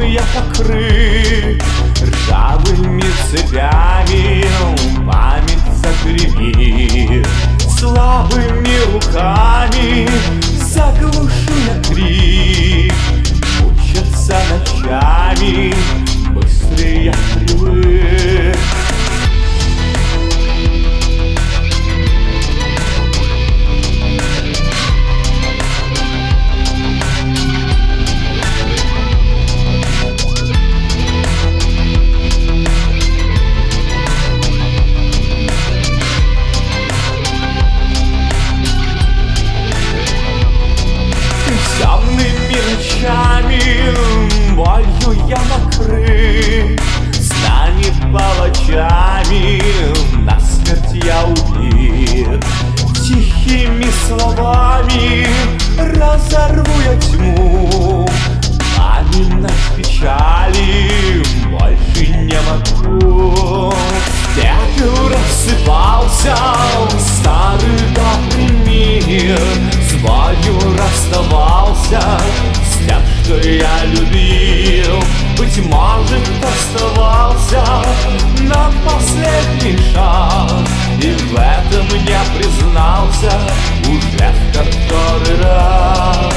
я покрыт ржавыми цепями, память закривит. Слабыми руками заглушу я крик, мучаться ночами быстрее я привык. Темными ночами болью я накрыт, станет палачами, насмерть я убит. Тихими словами разорву я тьму, пламенной печали больше не могу. В пепел рассыпался старый добрый мир, с болью расставался с тем, что я любил. Быть может, оставался на последний шаг, и в этом я признался уже в который раз.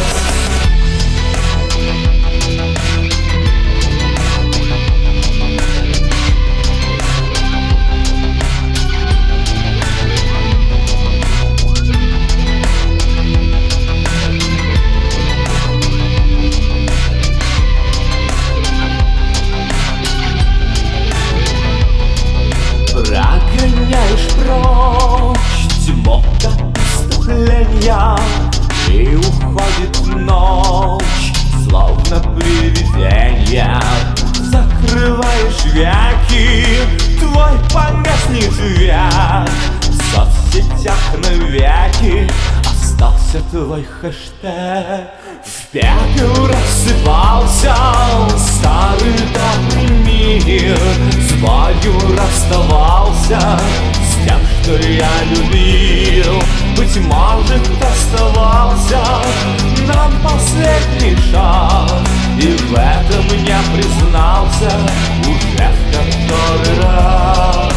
Прогоняешь прочь тьму до преступления, и уходит ночь, словно привидение. Закрываешь веки, твой погаснет век, в соцсетях навеки остался твой хэштег. В пепел рассыпался старый добрый мир, с болью расставался с тем, что я любил. Быть может, оставался на последний шаг, и в этом я признался уже в который раз.